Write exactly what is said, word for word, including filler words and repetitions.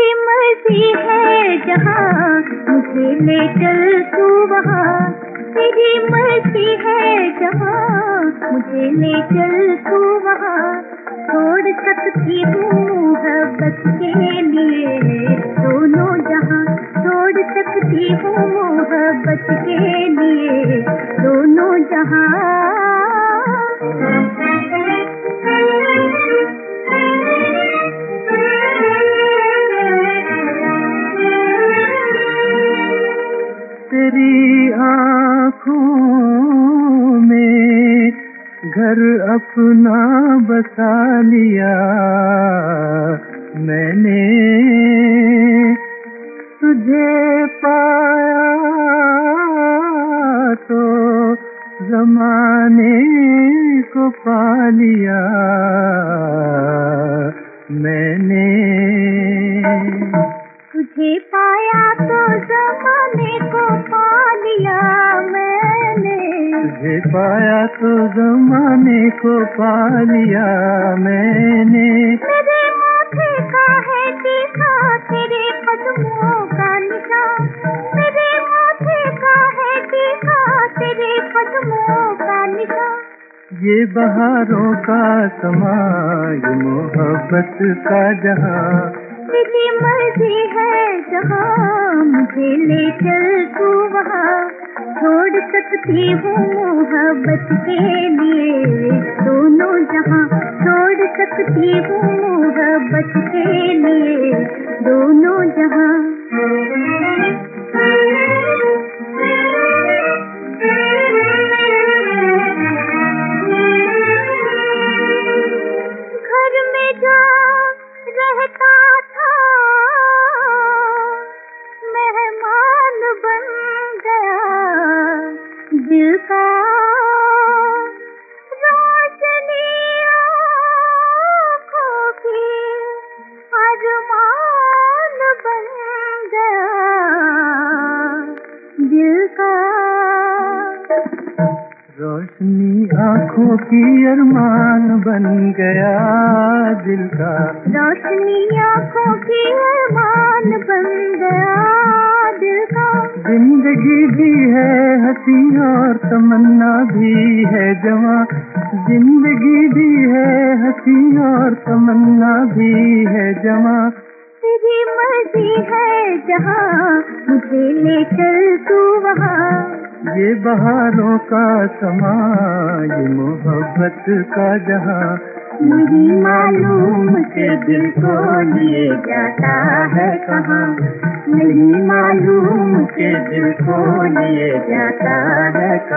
तेरी मर्जी है जहाँ मुझे ले चल तू वहाँ, तेरी मर्जी है जहाँ मुझे ले चल तू वहाँ। छोड़ सकती हूँ मोहब्बत के लिए दोनों जहाँ, छोड़ सकती हूँ मोहब्बत के लिए दोनों जहाँ। तेरी आँखों में घर अपना बसा लिया मैंने, तुझे पाया तो ज़माने को पा लिया मैंने। तुझे पाया तो ज़माने को पा लिया मैंने, तुझे पाया तो ज़माने को पा लिया मैंने। मेरे माथे का है टीका तेरे कदमों का निशान, मेरे माथे का है टीका तेरे कदमों का निशान। ये बहारों का समा, ये मोहब्बत का जहां, तेरी मर्जी है जहाँ मुझे ले चल तू वहाँ। छोड़ सकती हूँ मोहब्बत के लिए दोनों जहाँ, छोड़ सकती हूँ मोहब्बत के लिए दोनों जहाँ। घर में जा रहता था मेहमान बन गया दिल का, रोशनी आँखों की अरमान बन गया दिल का। रोशनी आँखों की अरमान बन गया दिल का, रोशनी आँखों की अरमान बन गया दिल का। जिंदगी भी है हंसी और तमन्ना भी है जवां, जिंदगी भी है हंसी और तमन्ना भी है जवां। तेरी मर्जी है जहाँ मुझे ले चल तू वहाँ। ये बहारों का समा, ये मोहब्बत का जहां। नहीं मालूम के दिल को लिए जाता है कहाँ, नहीं मालूम के दिल को लिए जाता है कहाँ।